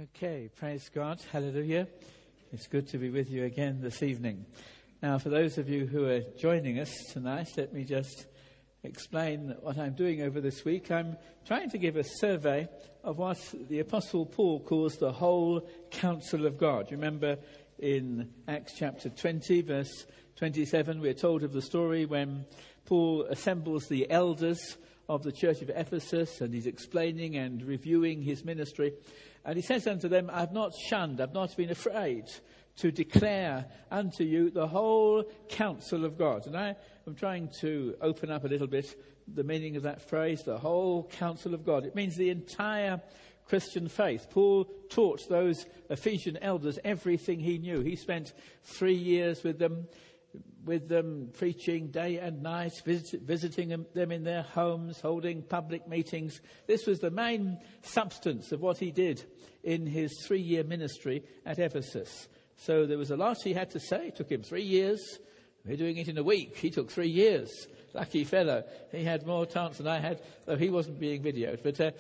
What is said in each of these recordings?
Okay, praise God. Hallelujah. It's good to be with you again this evening. Now, for those of you who are joining us tonight, let me just explain what I'm doing over this week. I'm trying to give a survey of what the Apostle Paul calls the whole counsel of God. You remember in Acts chapter 20, verse 27, we're told of the story when Paul assembles the elders of the church of Ephesus, and he's explaining and reviewing his ministry. And he says unto them, I've not shunned, I've not been afraid to declare unto you the whole counsel of God. And I am trying to open up a little bit the meaning of that phrase, the whole counsel of God. It means the entire Christian faith. Paul taught those Ephesian elders everything he knew. He spent 3 years with them, preaching day and night, visiting them in their homes, holding public meetings. This was the main substance of what he did in his 3-year ministry at Ephesus. So there was a lot he had to say. It took him 3 years. We're doing it in a week. He took 3 years. Lucky fellow. He had more chance than I had, though he wasn't being videoed. But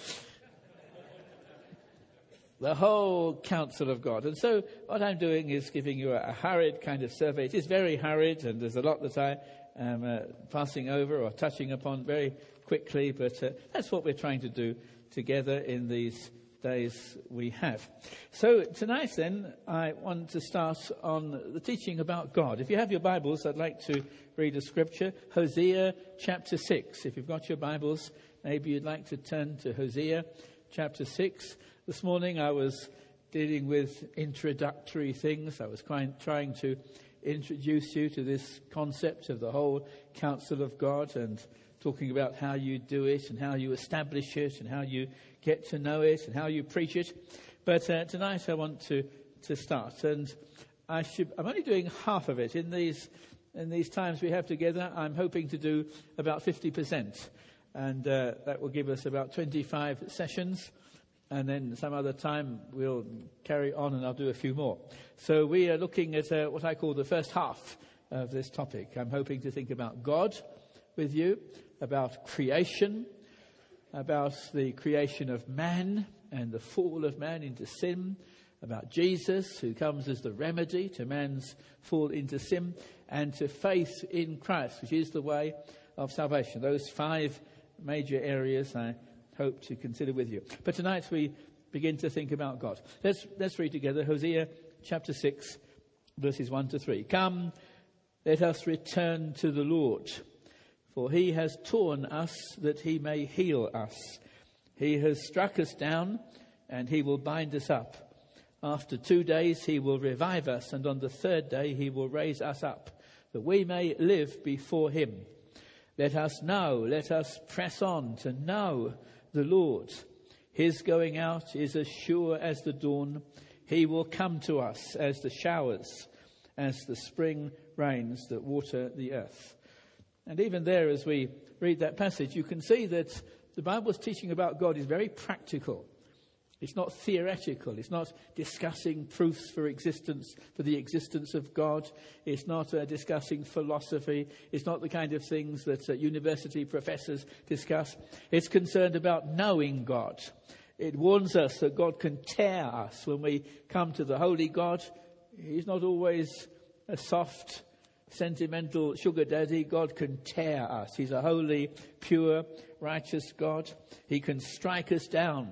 the whole counsel of God. And so what I'm doing is giving you a hurried kind of survey. It is very hurried, and there's a lot that I am passing over or touching upon very quickly, but that's what we're trying to do together in these days we have. So tonight then, I want to start on the teaching about God. If you have your Bibles, I'd like to read a scripture, Hosea chapter 6. If you've got your Bibles, maybe you'd like to turn to Hosea chapter 6. This morning I was dealing with introductory things. I was trying to introduce you to this concept of the whole counsel of God and talking about how you do it and how you establish it and how you get to know it and how you preach it. But tonight I want to start. And I'm only doing half of it. In these times we have together, I'm hoping to do about 50%. And that will give us about 25 sessions. And then some other time we'll carry on and I'll do a few more. So we are looking at what I call the first half of this topic. I'm hoping to think about God with you, about creation, about the creation of man and the fall of man into sin, about Jesus, who comes as the remedy to man's fall into sin, and to faith in Christ, which is the way of salvation. Those 5 major areas I hope to consider with you. But tonight we begin to think about God. Let's read together Hosea chapter 6, verses 1 to 3. Come, let us return to the Lord, for he has torn us that he may heal us. He has struck us down, and he will bind us up. After 2 days he will revive us, and on the 3rd day he will raise us up, that we may live before him. Let us press on to know the Lord. His going out is as sure as the dawn. He will come to us as the showers, as the spring rains that water the earth. And even there, as we read that passage, you can see that the Bible's teaching about God is very practical. It's not theoretical. It's not discussing proofs for the existence of God. It's not discussing philosophy. It's not the kind of things that university professors discuss. It's concerned about knowing God. It warns us that God can tear us when we come to the holy God. He's not always a soft, sentimental sugar daddy. God can tear us. He's a holy, pure, righteous God. He can strike us down.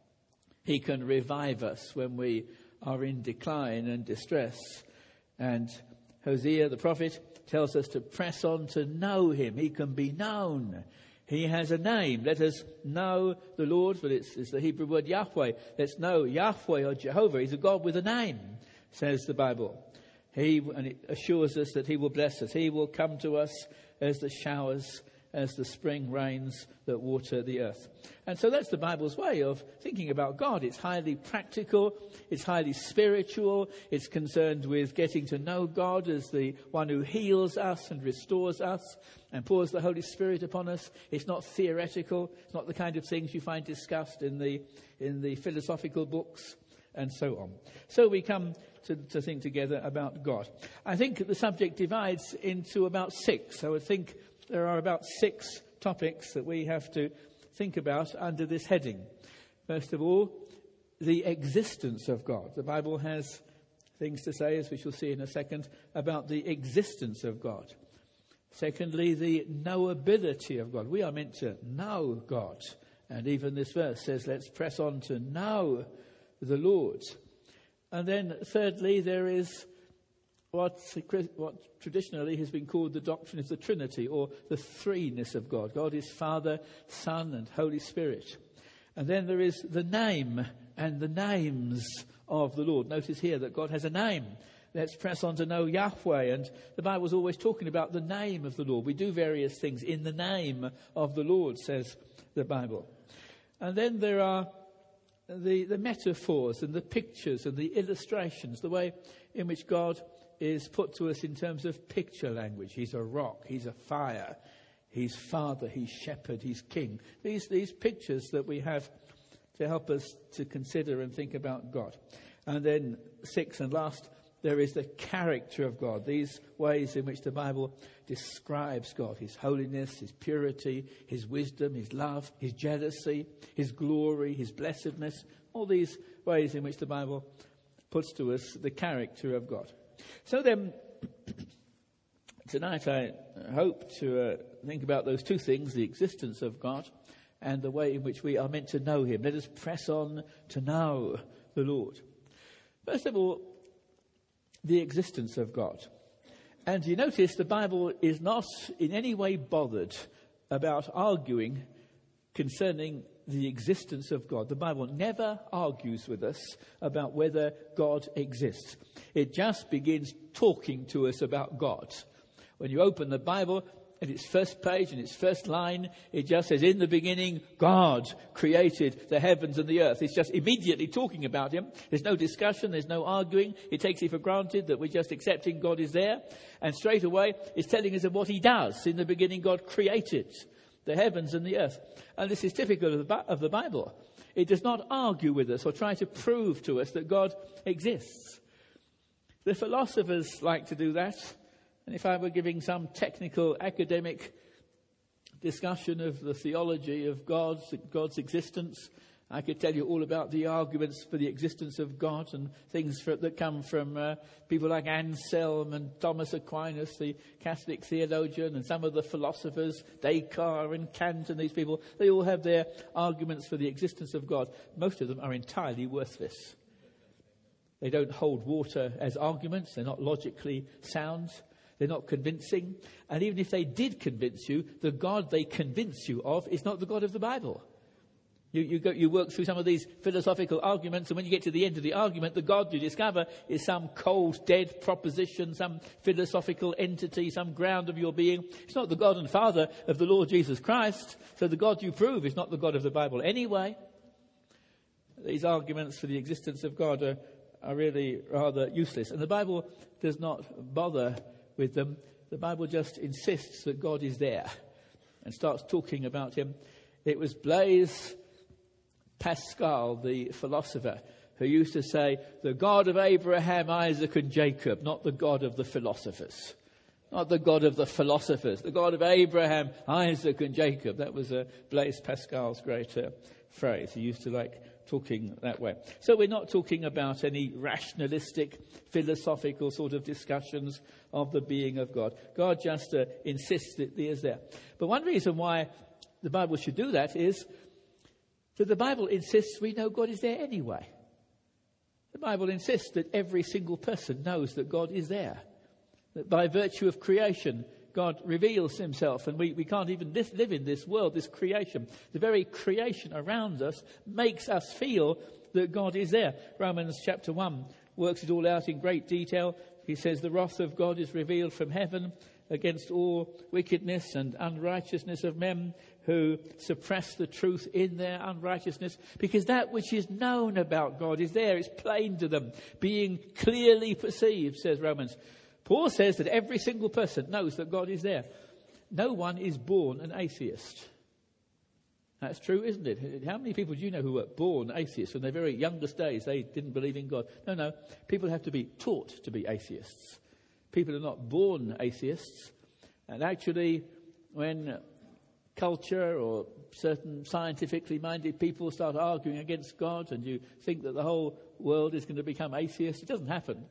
He can revive us when we are in decline and distress. And Hosea, the prophet, tells us to press on to know him. He can be known. He has a name. Let us know the Lord, but it's the Hebrew word Yahweh. Let's know Yahweh or Jehovah. He's a God with a name, says the Bible. And it assures us that he will bless us. He will come to us as the showers, as the spring rains that water the earth. And so that's the Bible's way of thinking about God. It's highly practical. It's highly spiritual. It's concerned with getting to know God as the one who heals us and restores us and pours the Holy Spirit upon us. It's not theoretical. It's not the kind of things you find discussed in the philosophical books and so on. So we come to think together about God. I think the subject divides into about 6. I would think there are about 6 topics that we have to think about under this heading. First of all, the existence of God. The Bible has things to say, as we shall see in a second, about the existence of God. Secondly, the knowability of God. We are meant to know God. And even this verse says, let's press on to know the Lord. And then thirdly, there is what traditionally has been called the doctrine of the Trinity, or the threeness of God. God is Father, Son, and Holy Spirit. And then there is the name and the names of the Lord. Notice here that God has a name. Let's press on to know Yahweh. And the Bible's always talking about the name of the Lord. We do various things in the name of the Lord, says the Bible. And then there are the metaphors and the pictures and the illustrations, the way in which God is put to us in terms of picture language. He's a rock, he's a fire, he's Father, he's Shepherd, he's King. These pictures that we have to help us to consider and think about God. And then sixth and last, there is the character of God. These ways in which the Bible describes God. His holiness, his purity, his wisdom, his love, his jealousy, his glory, his blessedness. All these ways in which the Bible puts to us the character of God. So then, tonight I hope to think about those two things, the existence of God and the way in which we are meant to know him. Let us press on to know the Lord. First of all, the existence of God. And you notice the Bible is not in any way bothered about arguing concerning the existence of God. The Bible never argues with us about whether God exists. It just begins talking to us about God. When you open the Bible, at its first page, in its first line, it just says, in the beginning, God created the heavens and the earth. It's just immediately talking about him. There's no discussion, there's no arguing. It takes it for granted that we're just accepting God is there. And straight away, it's telling us of what he does. In the beginning, God created the heavens and the earth. And this is typical of the Bible. It does not argue with us or try to prove to us that God exists. The philosophers like to do that. And if I were giving some technical academic discussion of the theology of God's existence, I could tell you all about the arguments for the existence of God and things that come from people like Anselm and Thomas Aquinas, the Catholic theologian, and some of the philosophers, Descartes and Kant and these people. They all have their arguments for the existence of God. Most of them are entirely worthless. They don't hold water as arguments. They're not logically sound. They're not convincing. And even if they did convince you, the God they convince you of is not the God of the Bible. You work through some of these philosophical arguments, and when you get to the end of the argument, the God you discover is some cold, dead proposition, some philosophical entity, some ground of your being. It's not the God and Father of the Lord Jesus Christ. So the God you prove is not the God of the Bible anyway. These arguments for the existence of God are really rather useless. And the Bible does not bother with them. The Bible just insists that God is there and starts talking about him. It was Blaise Pascal, the philosopher, who used to say, the God of Abraham, Isaac and Jacob, not the God of the philosophers. Not the God of the philosophers, the God of Abraham, Isaac and Jacob. That was Blaise Pascal's great phrase. He used to like talking that way. So we're not talking about any rationalistic, philosophical sort of discussions of the being of God. God just insists that he is there. But one reason why the Bible should do that is that the Bible insists we know God is there anyway. The Bible insists that every single person knows that God is there. That by virtue of creation, God reveals himself, and we can't even live in this world, this creation. The very creation around us makes us feel that God is there. Romans chapter 1 works it all out in great detail. He says the wrath of God is revealed from heaven against all wickedness and unrighteousness of men who suppress the truth in their unrighteousness, because that which is known about God is there. It's plain to them, being clearly perceived, says Romans. Paul says that every single person knows that God is there. No one is born an atheist. That's true, isn't it? How many people do you know who were born atheists? From their very youngest days, they didn't believe in God. No. People have to be taught to be atheists. People are not born atheists. And actually, when culture or certain scientifically minded people start arguing against God, and you think that the whole world is going to become atheist. It doesn't happen.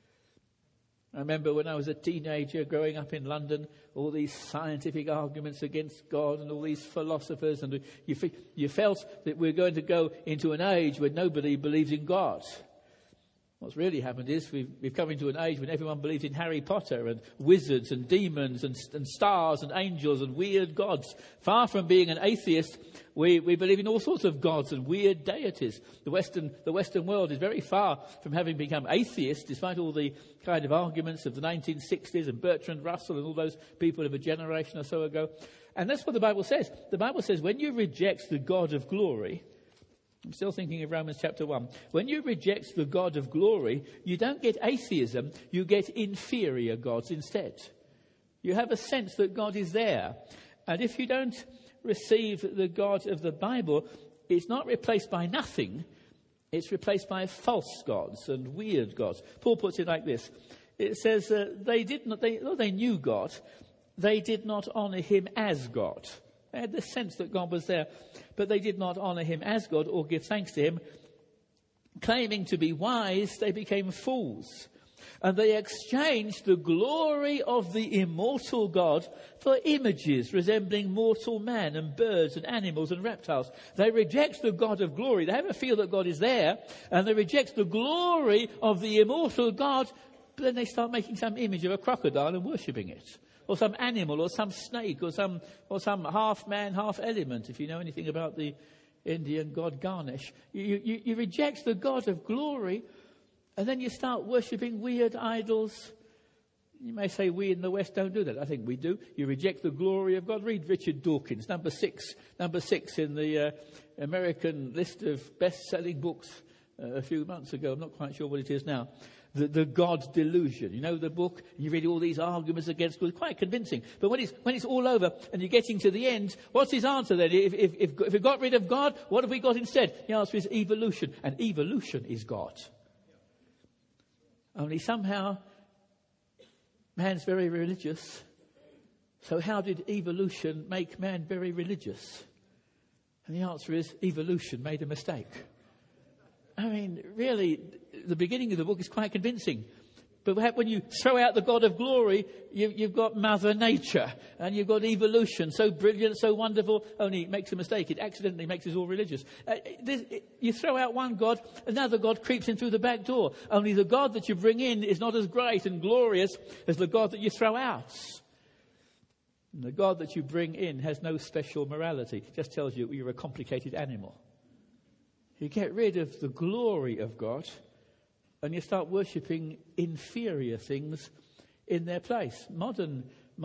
I remember when I was a teenager growing up in London, all these scientific arguments against God and all these philosophers, and you felt that we're going to go into an age where nobody believes in God. What's really happened is we've come into an age when everyone believes in Harry Potter and wizards and demons and stars and angels and weird gods. Far from being an atheist, we believe in all sorts of gods and weird deities. The Western world is very far from having become atheist, despite all the kind of arguments of the 1960s and Bertrand Russell and all those people of a generation or so ago. And that's what the Bible says. The Bible says when you reject the God of glory, I'm still thinking of Romans chapter 1. When you reject the God of glory, you don't get atheism, you get inferior gods instead. You have a sense that God is there. And if you don't receive the God of the Bible, it's not replaced by nothing, it's replaced by false gods and weird gods. Paul puts it like this. It says they knew God, they did not honour him as God. They had the sense that God was there, but they did not honour him as God or give thanks to him. Claiming to be wise, they became fools. And they exchanged the glory of the immortal God for images resembling mortal man and birds and animals and reptiles. They reject the God of glory. They have a feel that God is there, and they reject the glory of the immortal God, but then they start making some image of a crocodile and worshipping it. Or some animal, or some snake, or some half man, half element, if you know anything about the Indian god Ganesh. You reject the God of glory, and then you start worshipping weird idols. You may say we in the West don't do that. I think we do. You reject the glory of God. Read Richard Dawkins, number six in the American list of best-selling books a few months ago. I'm not quite sure what it is now. The God Delusion. You know the book? You read all these arguments against God. Quite convincing. But when it's all over and you're getting to the end, what's his answer then? If we got rid of God, what have we got instead? The answer is evolution. And evolution is God. Only somehow man's very religious. So how did evolution make man very religious? And the answer is evolution made a mistake. I mean, really, the beginning of the book is quite convincing. But when you throw out the God of glory, you've got Mother Nature and you've got evolution, so brilliant, so wonderful, only it makes a mistake. It accidentally makes us all religious. You throw out one God, another God creeps in through the back door. Only the God that you bring in is not as great and glorious as the God that you throw out. And the God that you bring in has no special morality. It just tells you you're a complicated animal. You get rid of the glory of God and you start worshipping inferior things in their place. Modern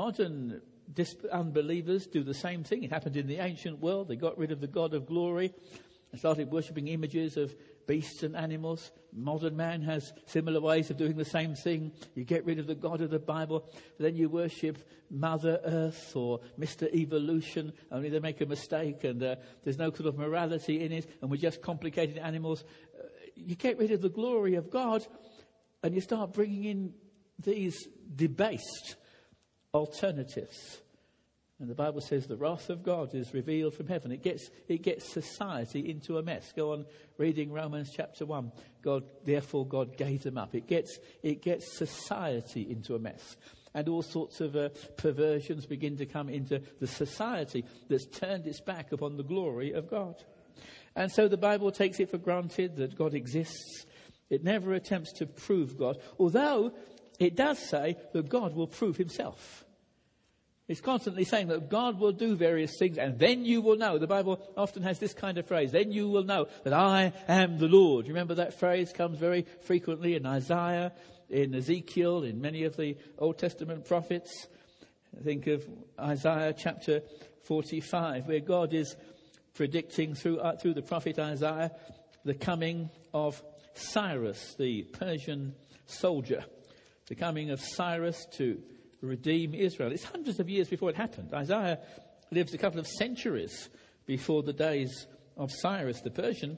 unbelievers do the same thing. It happened in the ancient world. They got rid of the God of glory and started worshipping images of beasts and animals. Modern man has similar ways of doing the same thing. You get rid of the God of the Bible, then you worship Mother Earth or Mr. Evolution, only they make a mistake and there's no sort of morality in it and we're just complicated animals. You get rid of the glory of God and you start bringing in these debased alternatives. And the Bible says the wrath of God is revealed from heaven. It gets society into a mess. Go on reading Romans chapter 1. Therefore God gave them up. It gets society into a mess. And all sorts of perversions begin to come into the society that's turned its back upon the glory of God. And so the Bible takes it for granted that God exists. It never attempts to prove God, although it does say that God will prove himself. It's constantly saying that God will do various things and then you will know. The Bible often has this kind of phrase, then you will know that I am the Lord. You remember that phrase comes very frequently in Isaiah, in Ezekiel, in many of the Old Testament prophets. Think of Isaiah chapter 45, where God is predicting through the prophet Isaiah the coming of Cyrus, the Persian soldier, the coming of Cyrus to redeem Israel. It's hundreds of years before it happened. Isaiah lives a couple of centuries before the days of Cyrus the Persian.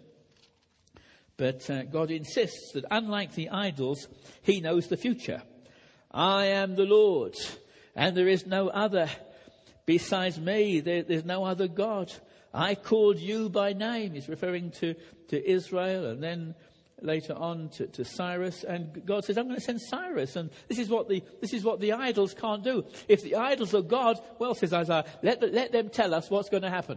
But God insists that unlike the idols, he knows the future. I am the Lord, and there is no other. Besides me, there's no other God. I called you by name. He's referring to Israel, and then later on to Cyrus. And God says, I'm going to send Cyrus. And this is what the idols can't do. If the idols are God, well, says Isaiah, let them tell us what's going to happen.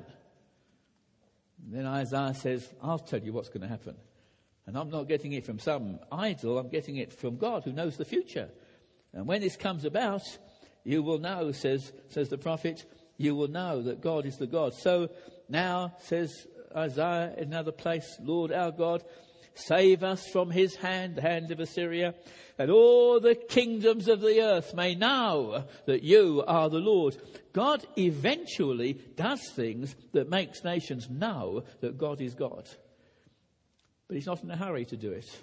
And then Isaiah says, I'll tell you what's going to happen. And I'm not getting it from some idol. I'm getting it from God, who knows the future. And when this comes about, you will know, says the prophet, you will know that God is the God. So now, says Isaiah in another place, Lord our God, save us from his hand, the hand of Assyria, that all the kingdoms of the earth may know that you are the Lord. God eventually does things that makes nations know that God is God. But he's not in a hurry to do it.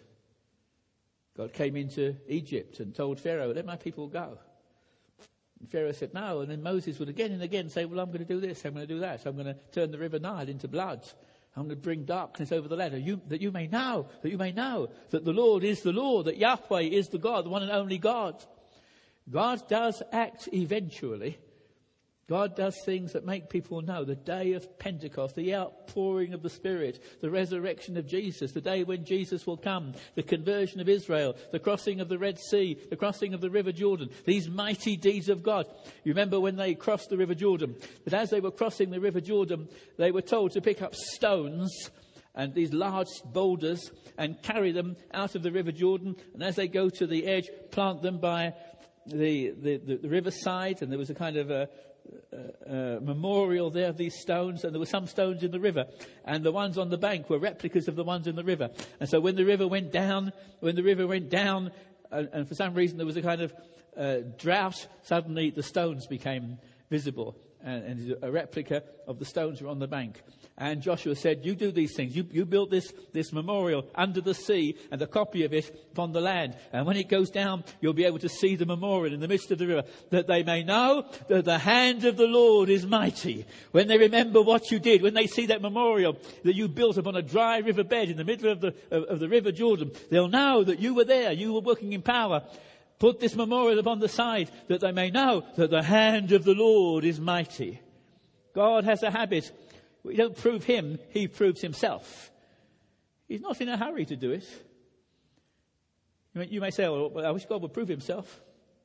God came into Egypt and told Pharaoh, let my people go. And Pharaoh said no, and then Moses would again and again say, well, I'm going to do this, I'm going to do that. I'm going to turn the river Nile into blood. I'm going to bring darkness over the land, that you may know that the Lord is the Lord, that Yahweh is the God, the one and only God. God does act eventually. God does things that make people know. The day of Pentecost, the outpouring of the Spirit, the resurrection of Jesus, the day when Jesus will come, the conversion of Israel, the crossing of the Red Sea, the crossing of the River Jordan, these mighty deeds of God. You remember when they crossed the River Jordan, that as they were crossing the River Jordan, they were told to pick up stones and these large boulders and carry them out of the River Jordan. And as they go to the edge, plant them by the riverside. And there was a kind of a memorial there of these stones, and there were some stones in the river, and the ones on the bank were replicas of the ones in the river. And so when the river went down, and for some reason there was a kind of drought, suddenly the stones became visible, and a replica of the stones were on the bank. And Joshua said, you do these things. You built this memorial under the sea and a copy of it upon the land. And when it goes down, you'll be able to see the memorial in the midst of the river, that they may know that the hand of the Lord is mighty. When they remember what you did, when they see that memorial that you built upon a dry river bed in the middle of the River Jordan, they'll know that you were there, you were working in power. Put this memorial upon the side, that they may know that the hand of the Lord is mighty. God has a habit. We don't prove him, he proves himself. He's not in a hurry to do it. You may say, well, I wish God would prove himself.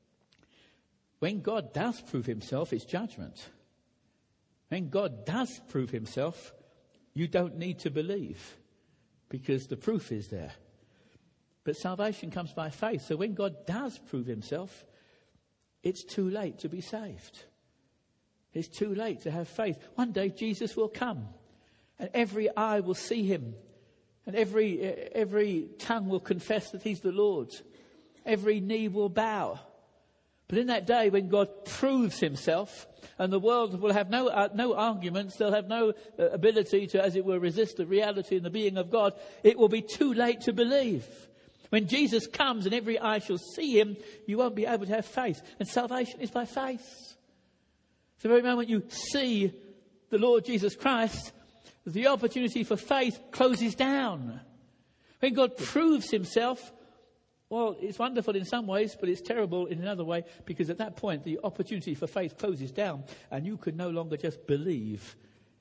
When God does prove himself, it's judgment. When God does prove himself, you don't need to believe, because the proof is there. But salvation comes by faith. So when God does prove himself, it's too late to be saved. It's too late to have faith. One day Jesus will come, and every eye will see him, and every tongue will confess that he's the Lord. Every knee will bow. But in that day when God proves himself, and the world will have no arguments, they'll have no ability to, as it were, resist the reality and the being of God, it will be too late to believe. When Jesus comes and every eye shall see him, you won't be able to have faith. And salvation is by faith. The very moment you see the Lord Jesus Christ, the opportunity for faith closes down. When God proves himself, well, it's wonderful in some ways, but it's terrible in another way, because at that point the opportunity for faith closes down, and you can no longer just believe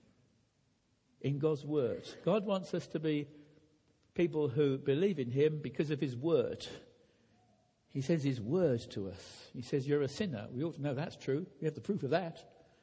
in God's word. God wants us to be people who believe in him because of his word. He says his word to us. He says, you're a sinner. We ought to know that's true. We have the proof of that.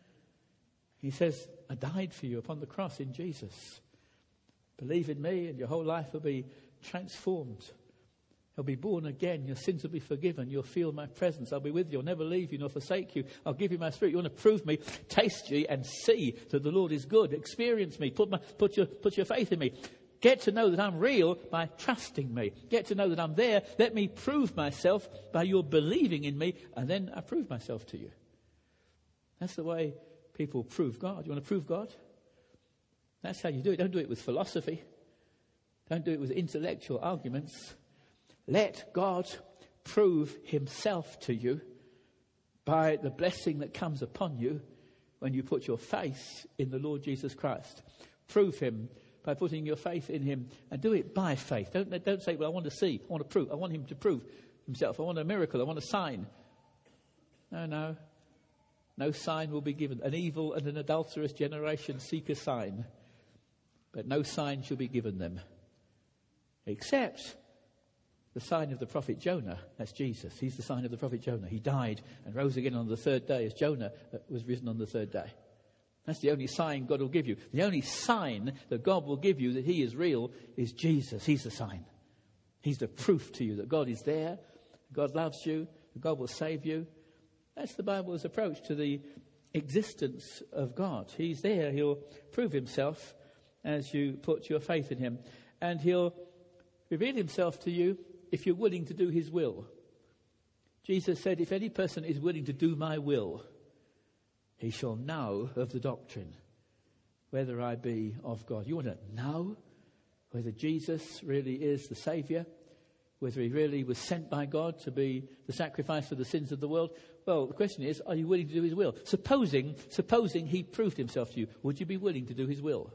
He says, I died for you upon the cross in Jesus. Believe in me and your whole life will be transformed. You'll be born again. Your sins will be forgiven. You'll feel my presence. I'll be with you. I'll never leave you nor forsake you. I'll give you my spirit. You want to prove me? Taste ye and see that the Lord is good. Experience me. Put your faith in me. Get to know that I'm real by trusting me. Get to know that I'm there. Let me prove myself by your believing in me, and then I prove myself to you. That's the way people prove God. You want to prove God? That's how you do it. Don't do it with philosophy. Don't do it with intellectual arguments. Let God prove himself to you by the blessing that comes upon you when you put your faith in the Lord Jesus Christ. Prove him by putting your faith in him, and do it by faith. Don't say, well, I want to see, I want to prove, I want him to prove himself, I want a miracle, I want a sign. No. No sign will be given. An evil and an adulterous generation seek a sign, but no sign shall be given them, except the sign of the prophet Jonah. That's Jesus. He's the sign of the prophet Jonah. He died and rose again on the third day, as Jonah was risen on the third day. That's the only sign God will give you. The only sign that God will give you that he is real is Jesus. He's the sign. He's the proof to you that God is there, God loves you, that God will save you. That's the Bible's approach to the existence of God. He's there. He'll prove himself as you put your faith in him. And he'll reveal himself to you if you're willing to do his will. Jesus said, if any person is willing to do my will, he shall know of the doctrine, whether I be of God. You want to know whether Jesus really is the Saviour, whether he really was sent by God to be the sacrifice for the sins of the world? Well, the question is, are you willing to do his will? Supposing he proved himself to you, would you be willing to do his will?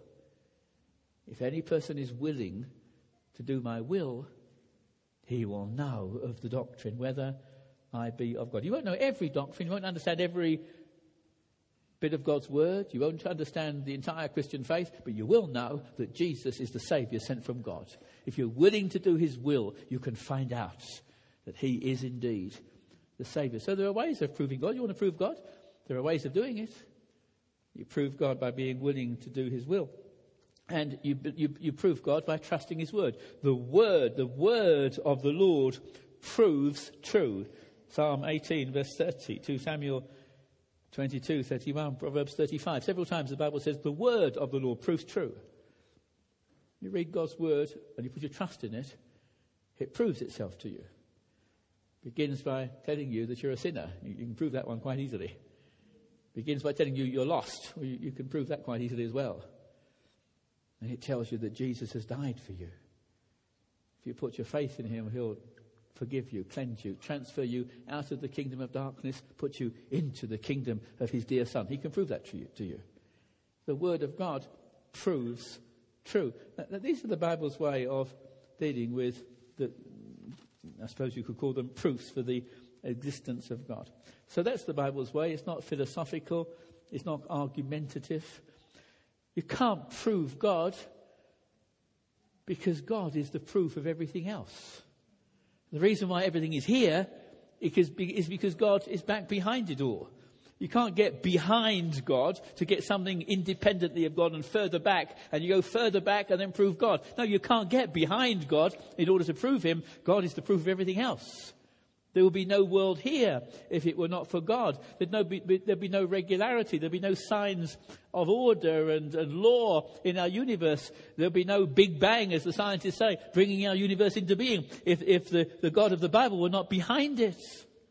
If any person is willing to do my will, he will know of the doctrine, whether I be of God. You won't know every doctrine. You won't understand every bit of God's word. You won't understand the entire Christian faith, but you will know that Jesus is the Saviour sent from God. If you're willing to do his will, you can find out that he is indeed the Saviour. So there are ways of proving God. You want to prove God? There are ways of doing it. You prove God by being willing to do his will. And you prove God by trusting his word. The word of the Lord proves true. Psalm 18, verse 30, 2 Samuel 22, 31, Proverbs 35. Several times the Bible says the word of the Lord proves true. You read God's word and you put your trust in it, it proves itself to you. It begins by telling you that you're a sinner. You can prove that one quite easily. It begins by telling you you're lost. Well, you can prove that quite easily as well. And it tells you that Jesus has died for you. If you put your faith in him, he'll forgive you, cleanse you, transfer you out of the kingdom of darkness, put you into the kingdom of his dear Son. He can prove that to you. The word of God proves true. Now, these are the Bible's way of dealing with I suppose you could call them proofs for the existence of God. So that's the Bible's way. It's not philosophical. It's not argumentative. You can't prove God because God is the proof of everything else. The reason why everything is here is because God is back behind it all. You can't get behind God to get something independently of God and further back, and you go further back and then prove God. No, you can't get behind God in order to prove him. God is the proof of everything else. There will be no world here if it were not for God. There'd be no regularity. There'd be no signs of order and law in our universe. There'd be no Big Bang, as the scientists say, bringing our universe into being if the God of the Bible were not behind it.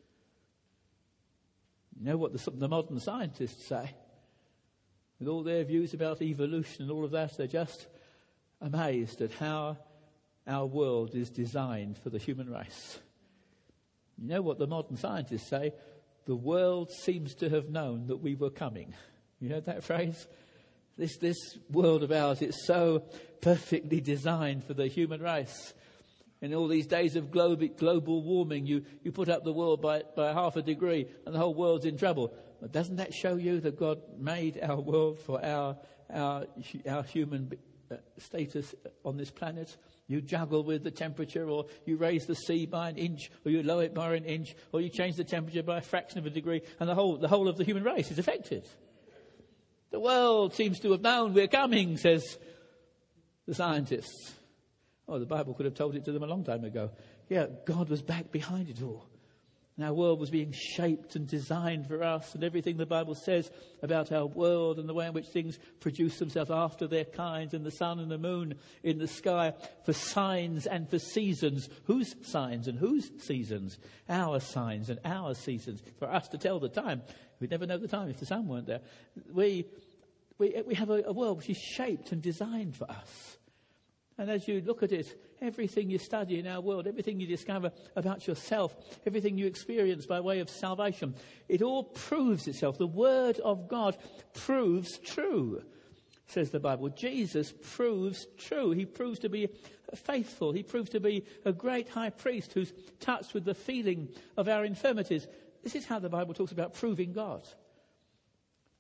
You know what the modern scientists say? With all their views about evolution and all of that, they're just amazed at how our world is designed for the human race. You know what the modern scientists say? The world seems to have known that we were coming. You heard that phrase? This world of ours, it's so perfectly designed for the human race. In all these days of global warming, you put up the world by half a degree and the whole world's in trouble. But doesn't that show you that God made our world for our human status on this planet? You juggle with the temperature, or you raise the sea by an inch, or you lower it by an inch, or you change the temperature by a fraction of a degree, and the whole of the human race is affected. The world seems to have known we're coming, says the scientists. Oh, the Bible could have told it to them a long time ago. Yeah, God was back behind it all. And our world was being shaped and designed for us, and everything the Bible says about our world and the way in which things produce themselves after their kinds, and the sun and the moon in the sky, for signs and for seasons. Whose signs and whose seasons? Our signs and our seasons. For us to tell the time. We'd never know the time if the sun weren't there. We have a world which is shaped and designed for us. And as you look at it, everything you study in our world, everything you discover about yourself, everything you experience by way of salvation, it all proves itself. The Word of God proves true, says the Bible. Jesus proves true. He proves to be faithful. He proves to be a great high priest who's touched with the feeling of our infirmities. This is how the Bible talks about proving God.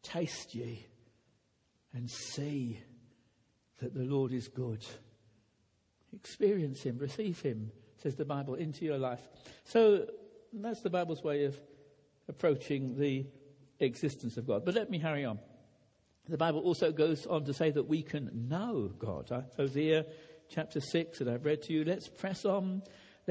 taste ye and see that the Lord is good. Experience him, receive him, says the Bible, into your life. So that's the Bible's way of approaching the existence of God. But let me hurry on. The Bible also goes on to say that we can know God. Hosea chapter 6 that I've read to you. Let's press on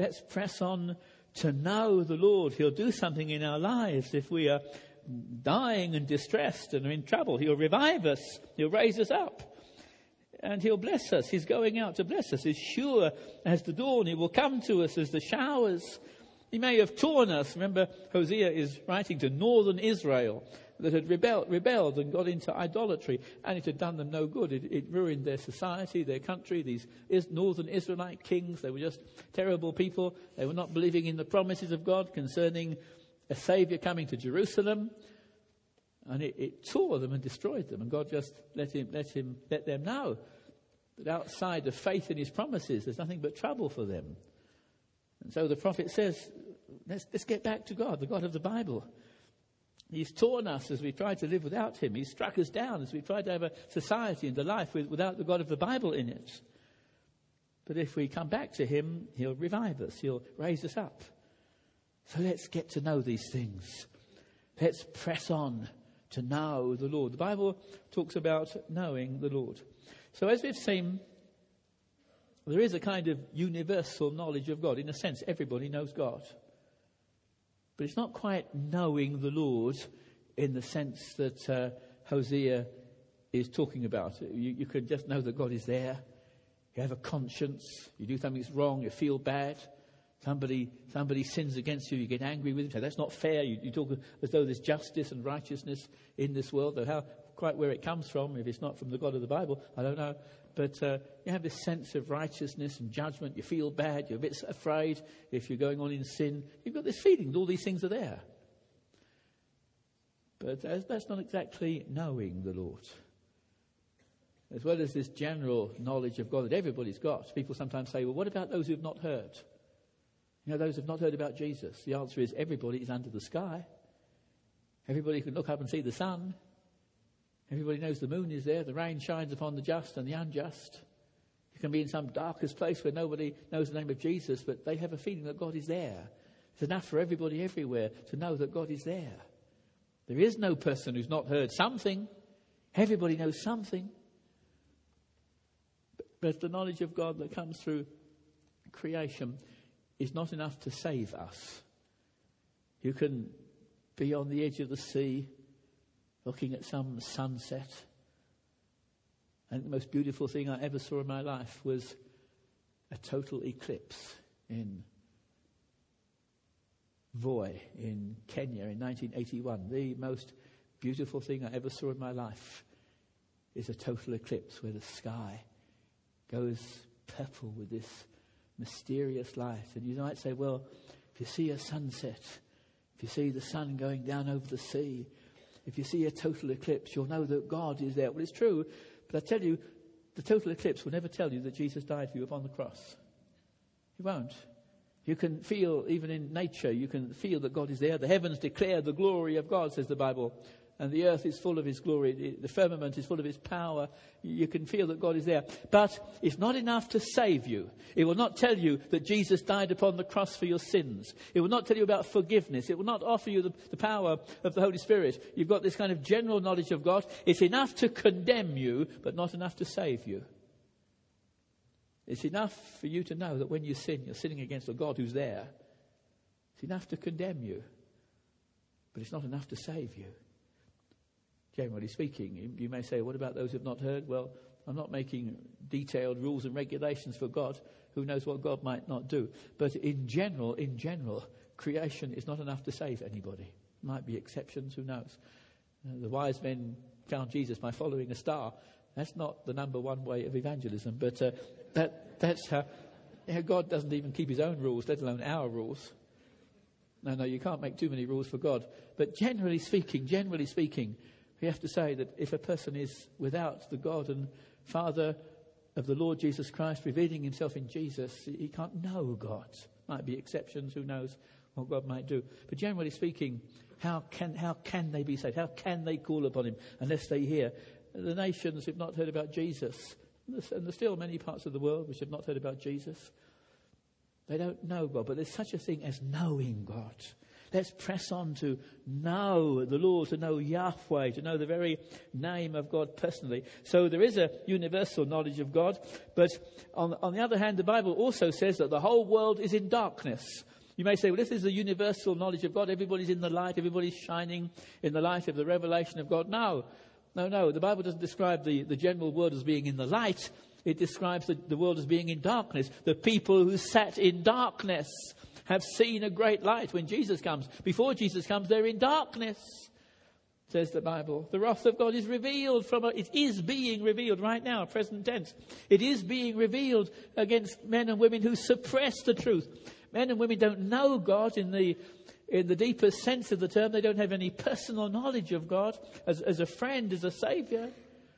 to know the Lord. He'll do something in our lives. If we are dying and distressed and are in trouble, he'll revive us. He'll raise us up. And he'll bless us. He's going out to bless us. He's sure as the dawn. He will come to us as the showers. He may have torn us. Remember, Hosea is writing to northern Israel that had rebelled and got into idolatry. And it had done them no good. It ruined their society, their country. These northern Israelite kings, they were just terrible people. They were not believing in the promises of God concerning a Saviour coming to Jerusalem. And it tore them and destroyed them. And God just let them know that outside of faith in his promises, there's nothing but trouble for them. And so the prophet says, let's get back to God, the God of the Bible. He's torn us as we tried to live without him. He's struck us down as we tried to have a society and a life without the God of the Bible in it. But if we come back to him, he'll revive us. He'll raise us up. So let's get to know these things. Let's press on to know the Lord. The Bible talks about knowing the Lord. So as we've seen, there is a kind of universal knowledge of God. In a sense, everybody knows God. But it's not quite knowing the Lord in the sense that Hosea is talking about. You could just know that God is there. You have a conscience. You do something that's wrong. You feel bad. Somebody sins against you, you get angry with him. So that's not fair. You talk as though there's justice and righteousness in this world. Though quite where it comes from, if it's not from the God of the Bible, I don't know. But you have this sense of righteousness and judgment. You feel bad. You're a bit afraid if you're going on in sin. You've got this feeling that all these things are there. But that's not exactly knowing the Lord. As well as this general knowledge of God that everybody's got, people sometimes say, well, what about those who have not heard? You know, those who have not heard about Jesus. The answer is everybody is under the sky. Everybody can look up and see the sun. Everybody knows the moon is there. The rain shines upon the just and the unjust. You can be in some darkest place where nobody knows the name of Jesus, but they have a feeling that God is there. It's enough for everybody everywhere to know that God is there. There is no person who's not heard something. Everybody knows something. But the knowledge of God that comes through creation is not enough to save us. You can be on the edge of the sea looking at some sunset. And the most beautiful thing I ever saw in my life was a total eclipse in Voi in Kenya in 1981. The most beautiful thing I ever saw in my life is a total eclipse where the sky goes purple with this mysterious light. And you might say, well, if you see a sunset, if you see the sun going down over the sea, if you see a total eclipse, you'll know that God is there. Well, it's true, but I tell you, the total eclipse will never tell you that Jesus died for you upon the cross. It won't. You can feel, even in nature, you can feel that God is there. The heavens declare the glory of God, says the Bible. And the earth is full of his glory. The firmament is full of his power. You can feel that God is there. But it's not enough to save you. It will not tell you that Jesus died upon the cross for your sins. It will not tell you about forgiveness. It will not offer you the power of the Holy Spirit. You've got this kind of general knowledge of God. It's enough to condemn you, but not enough to save you. It's enough for you to know that when you sin, you're sinning against a God who's there. It's enough to condemn you, but it's not enough to save you. Generally speaking, you may say, what about those who have not heard? Well, I'm not making detailed rules and regulations for God. Who knows what God might not do? But in general, creation is not enough to save anybody. Might be exceptions, who knows? The wise men found Jesus by following a star. That's not the number one way of evangelism, but that's how God doesn't even keep his own rules, let alone our rules. No, you can't make too many rules for God. But generally speaking, we have to say that if a person is without the God and Father of the Lord Jesus Christ, revealing himself in Jesus, he can't know God. Might be exceptions, who knows what God might do. But generally speaking, how can they be saved? How can they call upon him unless they hear? The nations have not heard about Jesus. And there's still many parts of the world which have not heard about Jesus. They don't know God, but there's such a thing as knowing God. Let's press on to know the Lord, to know Yahweh, to know the very name of God personally. So there is a universal knowledge of God. But on the other hand, the Bible also says that the whole world is in darkness. You may say, well, this is the universal knowledge of God. Everybody's in the light. Everybody's shining in the light of the revelation of God. No. The Bible doesn't describe the general world as being in the light. It describes the world as being in darkness. The people who sat in darkness have seen a great light when Jesus comes. Before Jesus comes, they're in darkness, says the Bible. The wrath of God is revealed it is being revealed right now, present tense. It is being revealed against men and women who suppress the truth. Men and women don't know God in the deepest sense of the term. They don't have any personal knowledge of God as a friend, as a saviour.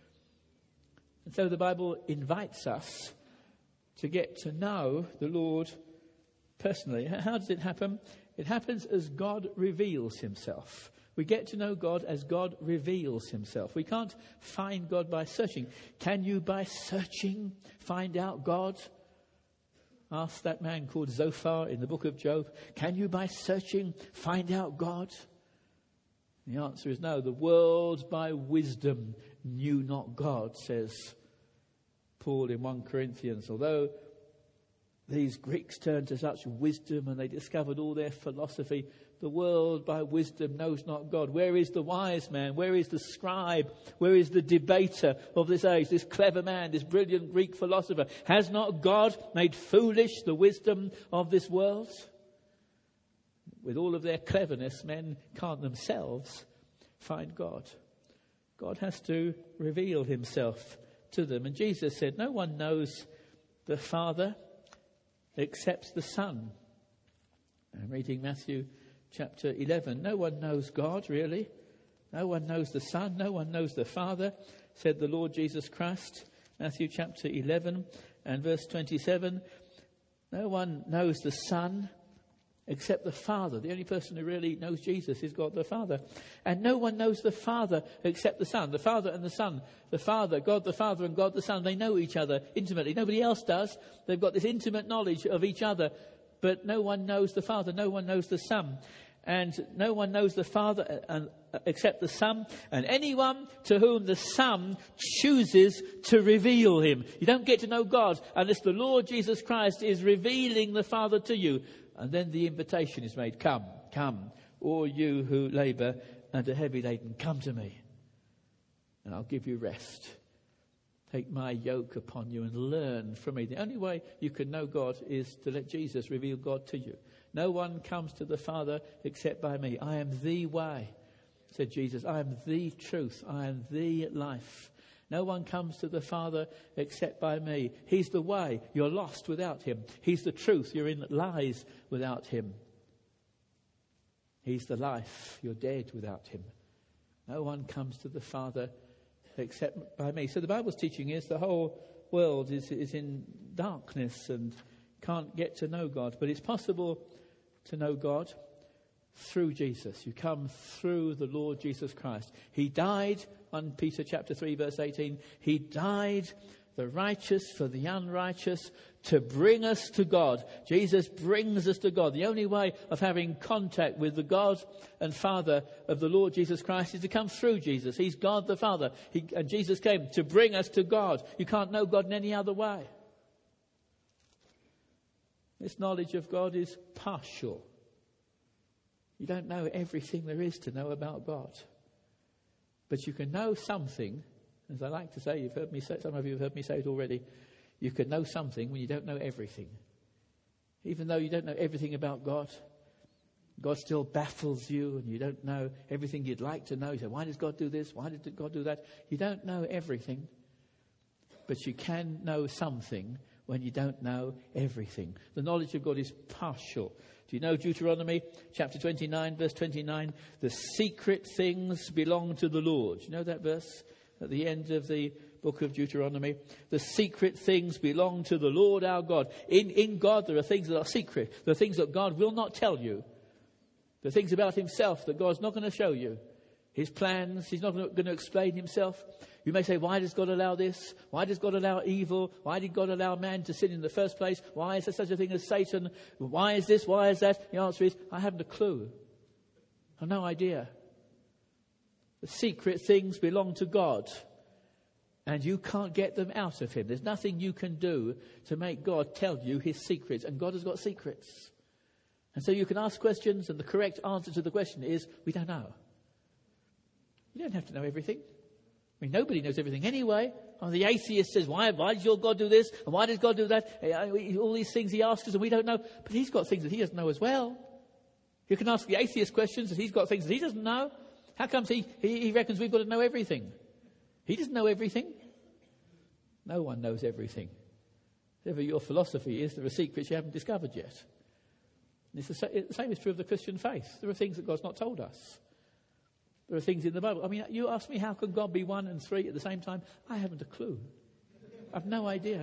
And so the Bible invites us to get to know the Lord personally. How does it happen? It happens as God reveals himself. We get to know God as God reveals himself. We can't find God by searching. Can you, by searching, find out God? Asked that man called Zophar in the book of Job. Can you, by searching, find out God? The answer is no. The world by wisdom knew not God, says Paul in 1 Corinthians. Although these Greeks turned to such wisdom and they discovered all their philosophy, the world by wisdom knows not God. Where is the wise man? Where is the scribe? Where is the debater of this age? This clever man, this brilliant Greek philosopher. Has not God made foolish the wisdom of this world? With all of their cleverness, men can't themselves find God. God has to reveal himself to them. And Jesus said, no one knows the Father except the Son. I'm reading Matthew chapter 11. No one knows God, really. No one knows the Son. No one knows the Father, said the Lord Jesus Christ. Matthew chapter 11 and verse 27. No one knows the Son except the Father. The only person who really knows Jesus is God the Father. And no one knows the Father except the Son. The Father and the Son. The Father, God the Father and God the Son, they know each other intimately. Nobody else does. They've got this intimate knowledge of each other. But no one knows the Father. No one knows the Son. And no one knows the Father except the Son. And anyone to whom the Son chooses to reveal him. You don't get to know God unless the Lord Jesus Christ is revealing the Father to you. And then the invitation is made, come, all you who labour and are heavy laden, come to me, and I'll give you rest. Take my yoke upon you and learn from me. The only way you can know God is to let Jesus reveal God to you. No one comes to the Father except by me. I am the way, said Jesus. I am the truth. I am the life. No one comes to the Father except by me. He's the way. You're lost without him. He's the truth. You're in lies without him. He's the life. You're dead without him. No one comes to the Father except by me. So the Bible's teaching is the whole world is in darkness and can't get to know God. But it's possible to know God through Jesus. You come through the Lord Jesus Christ. He died, 1 Peter chapter 3 verse 18. He died, the righteous for the unrighteous, to bring us to God. Jesus brings us to God. The only way of having contact with the God and Father of the Lord Jesus Christ is to come through Jesus. He's God the Father. And Jesus came to bring us to God. You can't know God in any other way. This knowledge of God is partial. You don't know everything there is to know about God. But you can know something. As I like to say, you've heard me say, some of you have heard me say it already. You can know something when you don't know everything. Even though you don't know everything about God, God still baffles you and you don't know everything you'd like to know. You say, why does God do this? Why did God do that? You don't know everything. But you can know something when you don't know everything. The knowledge of God is partial. Do you know Deuteronomy chapter 29, verse 29? The secret things belong to the Lord. Do you know that verse at the end of the book of Deuteronomy? The secret things belong to the Lord our God. In God there are things that are secret. There are things that God will not tell you. The things about himself that God's not going to show you. His plans, he's not going to explain himself. You may say, why does God allow this? Why does God allow evil? Why did God allow man to sin in the first place? Why is there such a thing as Satan? Why is this? Why is that? The answer is, I haven't a clue. I have no idea. The secret things belong to God. And you can't get them out of him. There's nothing you can do to make God tell you his secrets. And God has got secrets. And so you can ask questions, and the correct answer to the question is, we don't know. You don't have to know everything. I mean, nobody knows everything anyway. The atheist says, why does your God do this? And why does God do that? All these things he asks us and we don't know. But he's got things that he doesn't know as well. You can ask the atheist questions and he's got things that he doesn't know. How comes he reckons we've got to know everything? He doesn't know everything. No one knows everything. Whatever your philosophy is, there are secrets you haven't discovered yet. And the same is true of the Christian faith. There are things that God's not told us. There are things in the Bible. I mean, you ask me, how can God be one and three at the same time? I haven't a clue. I've no idea.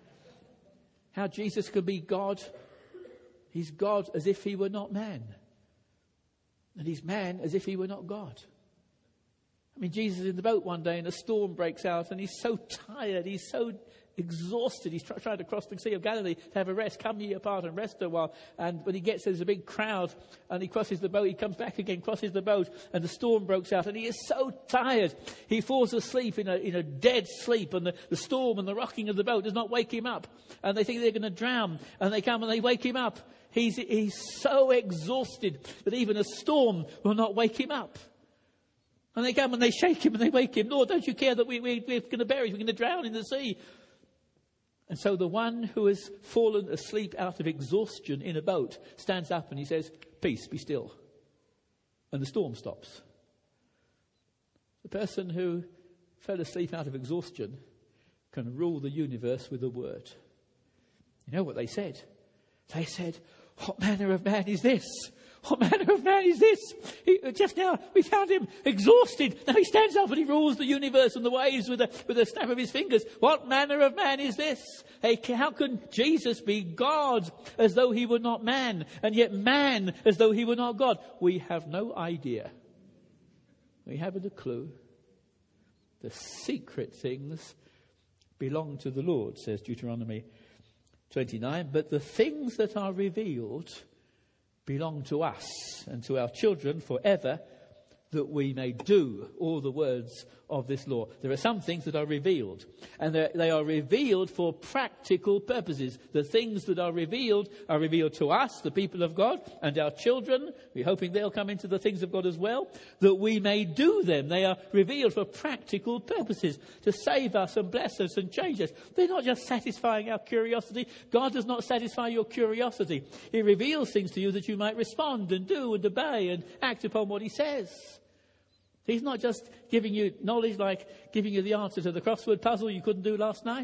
How Jesus could be God. He's God as if he were not man. And he's man as if he were not God. I mean, Jesus is in the boat one day and a storm breaks out and he's so tired, he's so exhausted. He's trying to cross the Sea of Galilee to have a rest. Come ye apart and rest a while. And when he gets there's a big crowd and he crosses the boat, he comes back again, crosses the boat, and the storm breaks out and he is so tired. He falls asleep in a dead sleep, and the storm and the rocking of the boat does not wake him up. And they think they're going to drown, and they come and they wake him up. He's so exhausted that even a storm will not wake him up. And they come and they shake him and they wake him. Lord, don't you care that we're going to perish, we're going to drown in the sea? And so the one who has fallen asleep out of exhaustion in a boat stands up and he says, peace, be still. And the storm stops. The person who fell asleep out of exhaustion can rule the universe with a word. You know what they said? They said, what manner of man is this? What manner of man is this? Just now we found him exhausted. Now he stands up and he rules the universe and the waves with a snap of his fingers. What manner of man is this? Hey, how can Jesus be God as though he were not man, and yet man as though he were not God? We have no idea. We haven't a clue. The secret things belong to the Lord, says Deuteronomy 29. But the things that are revealed belong to us and to our children forever, that we may do all the words of this law. There are some things that are revealed, and they are revealed for practical purposes. The things that are revealed to us, the people of God, and our children. We're hoping they'll come into the things of God as well, that we may do them. They are revealed for practical purposes, to save us and bless us and change us. They're not just satisfying our curiosity. God does not satisfy your curiosity. He reveals things to you that you might respond and do and obey and act upon what he says. He's not just giving you knowledge like giving you the answer to the crossword puzzle you couldn't do last night.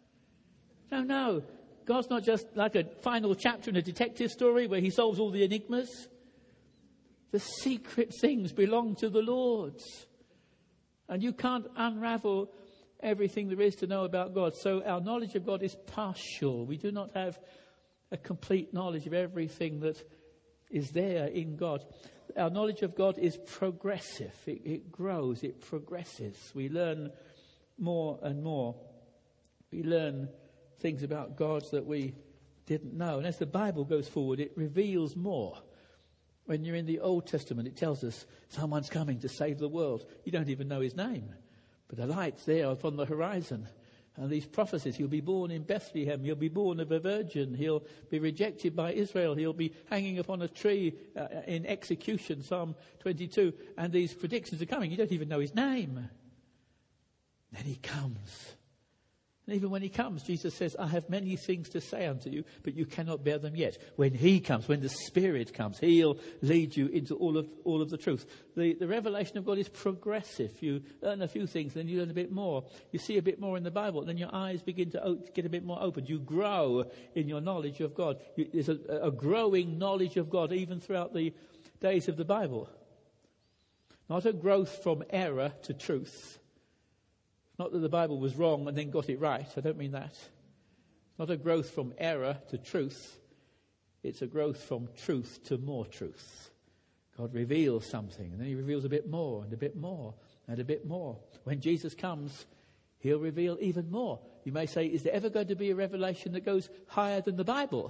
No. God's not just like a final chapter in a detective story where he solves all the enigmas. The secret things belong to the Lord. And you can't unravel everything there is to know about God. So our knowledge of God is partial. We do not have a complete knowledge of everything that is there in God. Our knowledge of God is progressive. It grows, it progresses. We learn more and more. We learn things about God that we didn't know. And as the Bible goes forward, it reveals more. When you're in the Old Testament, it tells us someone's coming to save the world. You don't even know his name, but the light's there upon the horizon. And these prophecies, he'll be born in Bethlehem, he'll be born of a virgin, he'll be rejected by Israel, he'll be hanging upon a tree in execution, Psalm 22. And these predictions are coming. You don't even know his name. Then he comes. And even when he comes, Jesus says, I have many things to say unto you, but you cannot bear them yet. When he comes, when the Spirit comes, he'll lead you into all of the truth. The revelation of God is progressive. You learn a few things, then you learn a bit more. You see a bit more in the Bible, and then your eyes begin to get a bit more open. You grow in your knowledge of God. There's a growing knowledge of God even throughout the days of the Bible. Not a growth from error to truth. Not that the Bible was wrong and then got it right. I don't mean that. Not a growth from error to truth. It's a growth from truth to more truth. God reveals something, and then he reveals a bit more and a bit more and a bit more. When Jesus comes, he'll reveal even more. You may say, is there ever going to be a revelation that goes higher than the Bible?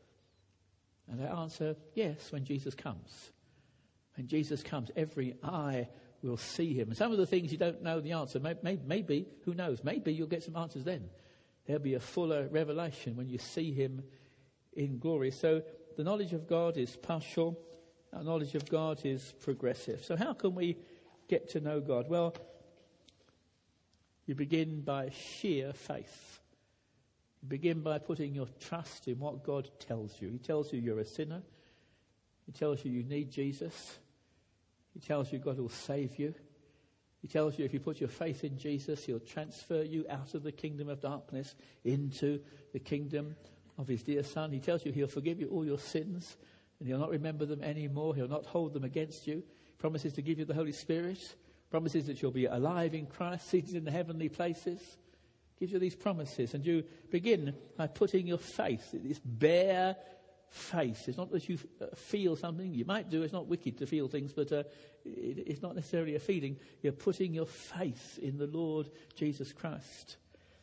And I answer, yes, when Jesus comes. When Jesus comes, every eye will see him. And some of the things you don't know the answer, maybe, who knows, maybe you'll get some answers then. There'll be a fuller revelation when you see him in glory. So the knowledge of God is partial. Our knowledge of God is progressive. So how can we get to know God? Well, you begin by sheer faith. You begin by putting your trust in what God tells you. He tells you you're a sinner. He tells you you need Jesus. He tells you God will save you. He tells you if you put your faith in Jesus, he'll transfer you out of the kingdom of darkness into the kingdom of his dear Son. He tells you he'll forgive you all your sins and he'll not remember them anymore. He'll not hold them against you. He promises to give you the Holy Spirit. Promises that you'll be alive in Christ, seated in the heavenly places. Gives you these promises. And you begin by putting your faith, this bare faith. It's not that you feel something. You might do. It's not wicked to feel things, but it's not necessarily a feeling. You're putting your faith in the Lord Jesus Christ.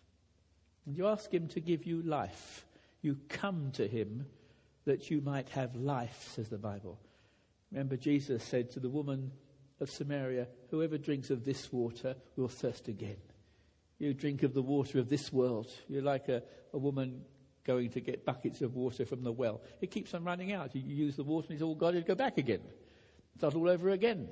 And you ask him to give you life. You come to him that you might have life, says the Bible. Remember, Jesus said to the woman of Samaria, whoever drinks of this water will thirst again. You drink of the water of this world. You're like a woman going to get buckets of water from the well. It keeps on running out. You use the water and it's all got to go back again. Start all over again.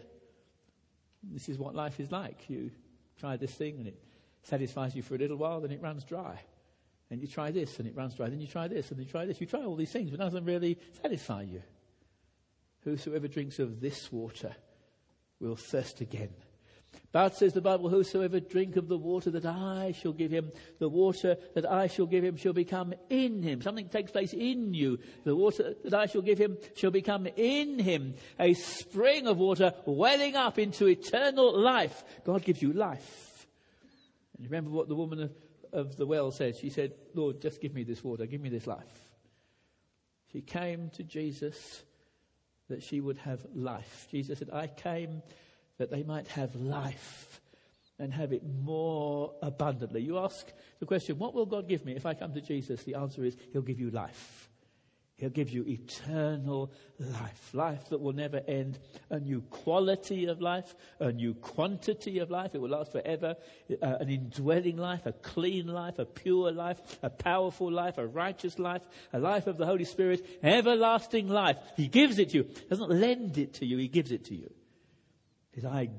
This is what life is like. You try this thing and it satisfies you for a little while, then it runs dry. And you try this and it runs dry. Then you try this and you try this. You try all these things, but none of them really satisfy you. Whosoever drinks of this water will thirst again. But, says the Bible, whosoever drink of the water that I shall give him, the water that I shall give him shall become in him. Something takes place in you. The water that I shall give him shall become in him. A spring of water welling up into eternal life. God gives you life. And remember what the woman of the well said. She said, Lord, just give me this water. Give me this life. She came to Jesus that she would have life. Jesus said, I came that they might have life and have it more abundantly. You ask the question, what will God give me if I come to Jesus? The answer is, he'll give you life. He'll give you eternal life. Life that will never end. A new quality of life. A new quantity of life. It will last forever. An indwelling life. A clean life. A pure life. A powerful life. A righteous life. A life of the Holy Spirit. Everlasting life. He gives it to you. He doesn't lend it to you. He gives it to you. He says, I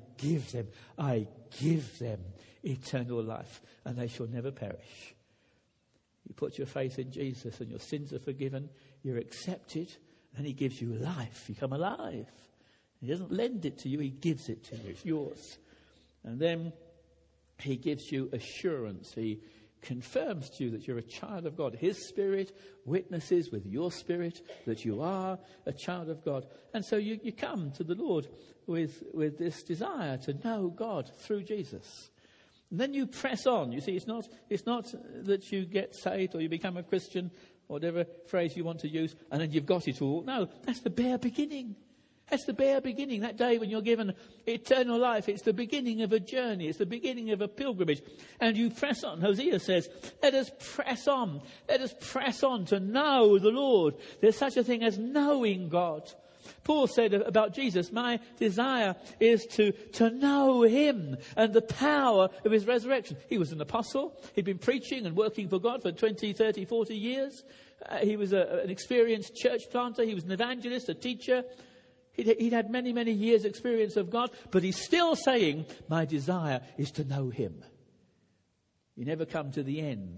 give them eternal life. And they shall never perish. You put your faith in Jesus and your sins are forgiven. You're accepted, and he gives you life. You come alive. He doesn't lend it to you, he gives it to you. It's yours. And then he gives you assurance. He confirms to you that you're a child of God. His Spirit witnesses with your spirit that you are a child of God. And so you come to the Lord with this desire to know God through Jesus. And then you press on. You see, it's not that you get saved or you become a Christian, or whatever phrase you want to use, and then you've got it all. No, that's the bare beginning. That's the bare beginning. That day when you're given eternal life, it's the beginning of a journey. It's the beginning of a pilgrimage. And you press on. Hosea says, let us press on. Let us press on to know the Lord. There's such a thing as knowing God. Paul said about Jesus, my desire is to know him and the power of his resurrection. He was an apostle. He'd been preaching and working for God for 20, 30, 40 years. He was an experienced church planter. He was an evangelist, a teacher. He'd had many, many years' experience of God. But he's still saying, my desire is to know him. You never come to the end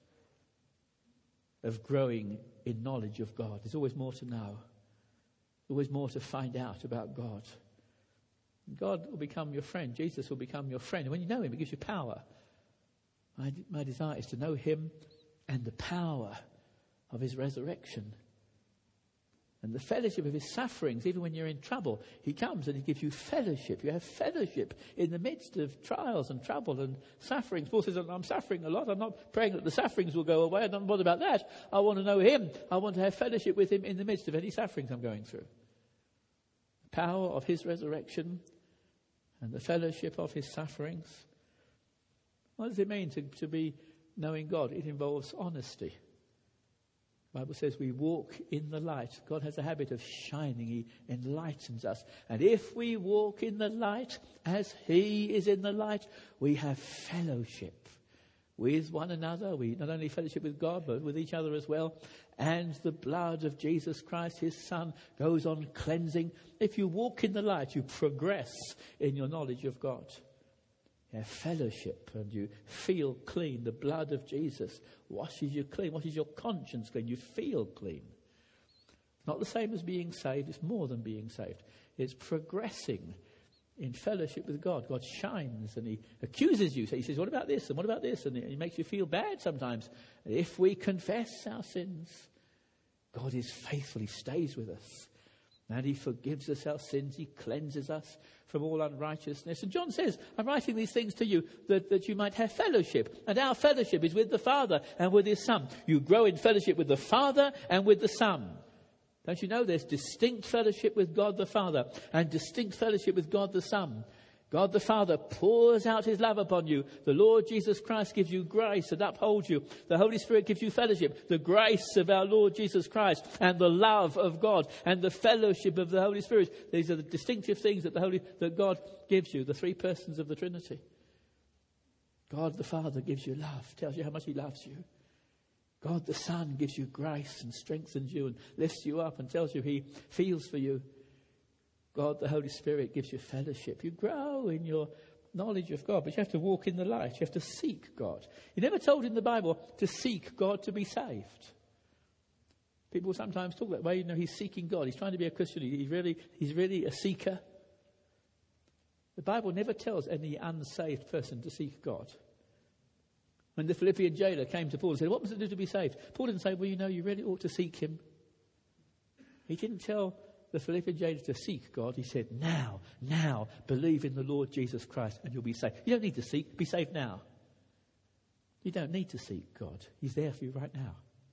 of growing in knowledge of God. There's always more to know. Always more to find out about God. God will become your friend. Jesus will become your friend. And when you know him, it gives you power. My desire is to know him and the power of his resurrection. And the fellowship of his sufferings, even when you're in trouble. He comes and he gives you fellowship. You have fellowship in the midst of trials and trouble and sufferings. Paul says, I'm suffering a lot. I'm not praying that the sufferings will go away. I don't bother about that. I want to know him. I want to have fellowship with him in the midst of any sufferings I'm going through. The power of his resurrection and the fellowship of his sufferings. What does it mean to be knowing God? It involves honesty. The Bible says we walk in the light. God has a habit of shining. He enlightens us. And if we walk in the light as he is in the light, we have fellowship with one another. We not only fellowship with God, but with each other as well. And the blood of Jesus Christ, his Son, goes on cleansing. If you walk in the light, you progress in your knowledge of God. You have fellowship and you feel clean. The blood of Jesus washes you clean, washes your conscience clean. You feel clean. It's not the same as being saved. It's more than being saved. It's progressing in fellowship with God. God shines and he accuses you. So he says, what about this and what about this? And he makes you feel bad sometimes. And if we confess our sins, God is faithful. He stays with us. And he forgives us our sins. He cleanses us from all unrighteousness. And John says, I'm writing these things to you that you might have fellowship. And our fellowship is with the Father and with his Son. You grow in fellowship with the Father and with the Son. Don't you know there's distinct fellowship with God the Father and distinct fellowship with God the Son? God the Father pours out his love upon you. The Lord Jesus Christ gives you grace and upholds you. The Holy Spirit gives you fellowship. The grace of our Lord Jesus Christ and the love of God and the fellowship of the Holy Spirit. These are the distinctive things that God gives you, the three persons of the Trinity. God the Father gives you love, tells you how much he loves you. God the Son gives you grace and strengthens you and lifts you up and tells you he feels for you. God the Holy Spirit gives you fellowship. You grow in your knowledge of God, but you have to walk in the light. You have to seek God. You're never told in the Bible to seek God to be saved. People sometimes talk that way. You know, he's seeking God. He's trying to be a Christian. He's really a seeker. The Bible never tells any unsaved person to seek God. When the Philippian jailer came to Paul and said, what must I do to be saved? Paul didn't say, well, you know, you really ought to seek him. He didn't tell the Philippian jailer to seek God. He said, now, believe in the Lord Jesus Christ and you'll be saved. You don't need to seek. Be saved now. You don't need to seek God. He's there for you right now.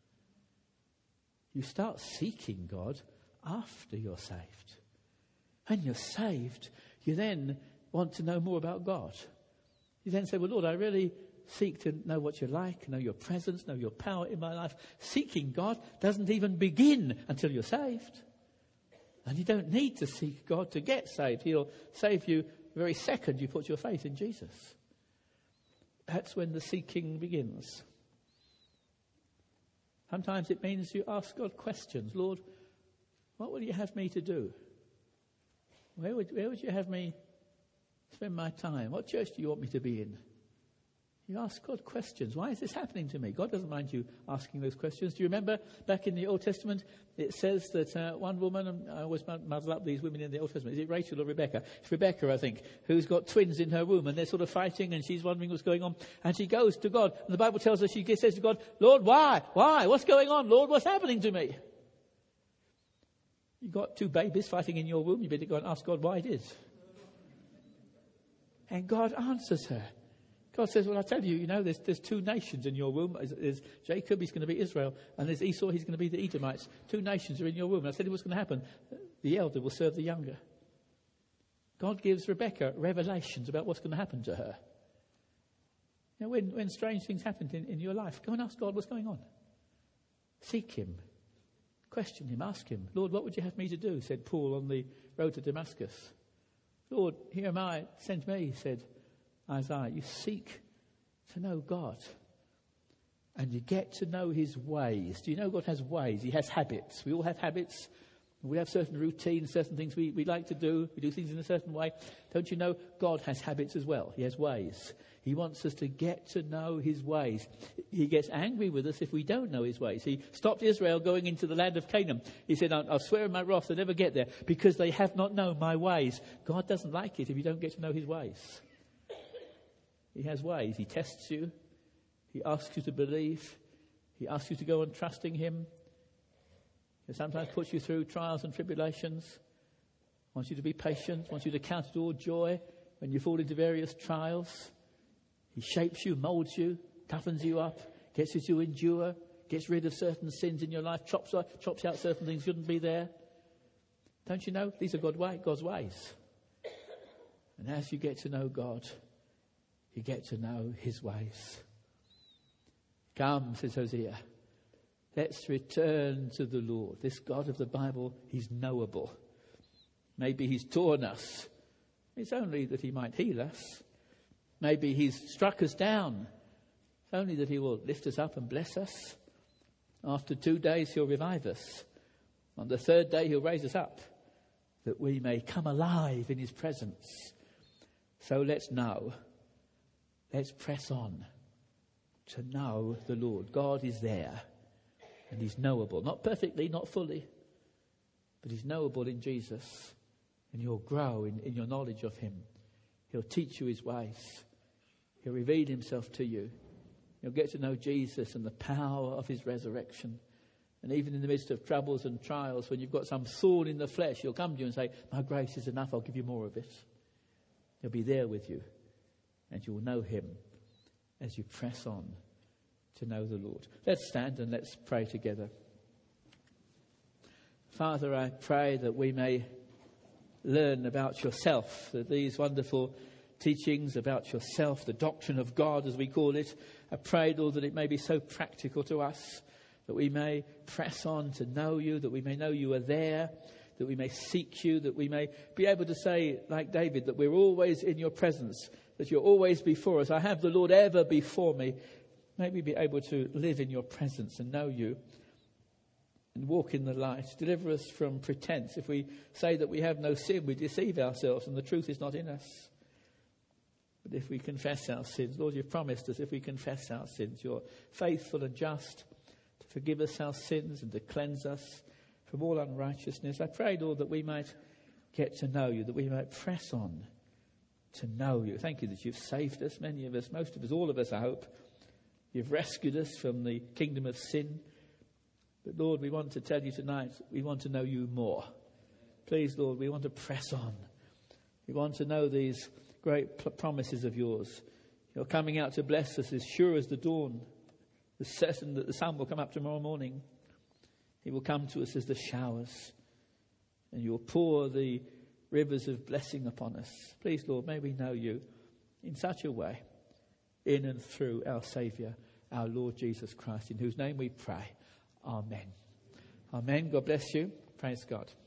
You start seeking God after you're saved. When you're saved, you then want to know more about God. You then say, well, Lord, I really seek to know what you're like, know your presence, know your power in my life. Seeking God doesn't even begin until you're saved. And you don't need to seek God to get saved. He'll save you the very second you put your faith in Jesus. That's when the seeking begins. Sometimes it means you ask God questions. Lord, what will you have me to do? Where would you have me spend my time? What church do you want me to be in? You ask God questions. Why is this happening to me? God doesn't mind you asking those questions. Do you remember back in the Old Testament, it says that one woman, and I always muddle up these women in the Old Testament, is it Rachel or Rebecca? It's Rebecca, I think, who's got twins in her womb, and they're sort of fighting, and she's wondering what's going on. And she goes to God, and the Bible tells us, she says to God, Lord, why? Why? What's going on? Lord, what's happening to me? You've got two babies fighting in your womb, you better go and ask God why it is. And God answers her. God says, well, I tell you, there's two nations in your womb. There's Jacob, he's going to be Israel, and there's Esau, he's going to be the Edomites. Two nations are in your womb. And I said, what's going to happen? The elder will serve the younger. God gives Rebecca revelations about what's going to happen to her. You know, when strange things happen in your life, go and ask God what's going on. Seek him. Question him. Ask him. Lord, what would you have me to do? Said Paul on the road to Damascus. Lord, here am I. Send me, said Isaiah. You seek to know God and you get to know his ways. Do you know God has ways? He has habits. We all have habits. We have certain routines, certain things we like to do. We do things in a certain way. Don't you know God has habits as well? He has ways. He wants us to get to know his ways. He gets angry with us if we don't know his ways. He stopped Israel going into the land of Canaan. He said, I'll swear in my wrath they'll never get there because they have not known my ways. God doesn't like it if you don't get to know his ways. He has ways. He tests you. He asks you to believe. He asks you to go on trusting him. He sometimes puts you through trials and tribulations. Wants you to be patient. Wants you to count it all joy when you fall into various trials. He shapes you, molds you, toughens you up, gets you to endure, gets rid of certain sins in your life, chops out certain things that shouldn't be there. Don't you know? These are God's ways. And as you get to know God, you get to know his ways. Come, says Hosea. Let's return to the Lord. This God of the Bible, he's knowable. Maybe he's torn us. It's only that he might heal us. Maybe he's struck us down. It's only that he will lift us up and bless us. After 2 days, he'll revive us. On the 3rd day, he'll raise us up, that we may come alive in his presence. So let's know. Let's press on to know the Lord. God is there, and he's knowable. Not perfectly, not fully, but he's knowable in Jesus. And you'll grow in your knowledge of him. He'll teach you his ways. He'll reveal himself to you. You'll get to know Jesus and the power of his resurrection. And even in the midst of troubles and trials, when you've got some thorn in the flesh, he'll come to you and say, my grace is enough, I'll give you more of it. He'll be there with you. And you'll know him as you press on to know the Lord. Let's stand and let's pray together. Father, I pray that we may learn about yourself, that these wonderful teachings about yourself, the doctrine of God as we call it, I pray, Lord, that it may be so practical to us, that we may press on to know you, that we may know you are there, that we may seek you, that we may be able to say, like David, that we're always in your presence, that you're always before us. I have the Lord ever before me. May we be able to live in your presence and know you and walk in the light. Deliver us from pretense. If we say that we have no sin, we deceive ourselves and the truth is not in us. But if we confess our sins, Lord, you've promised us if we confess our sins, you're faithful and just to forgive us our sins and to cleanse us from all unrighteousness. I pray, Lord, that we might get to know you, that we might press on to know you. Thank you that you've saved us, many of us, most of us, all of us, I hope. You've rescued us from the kingdom of sin. But Lord, we want to tell you tonight, we want to know you more. Please, Lord, we want to press on. We want to know these great promises of yours. You're coming out to bless us as sure as the dawn. It's certain that the sun will come up tomorrow morning. He will come to us as the showers. And you'll pour the rivers of blessing upon us. Please, Lord, may we know you in such a way, in and through our Saviour, our Lord Jesus Christ, in whose name we pray. Amen. Amen. God bless you. Praise God.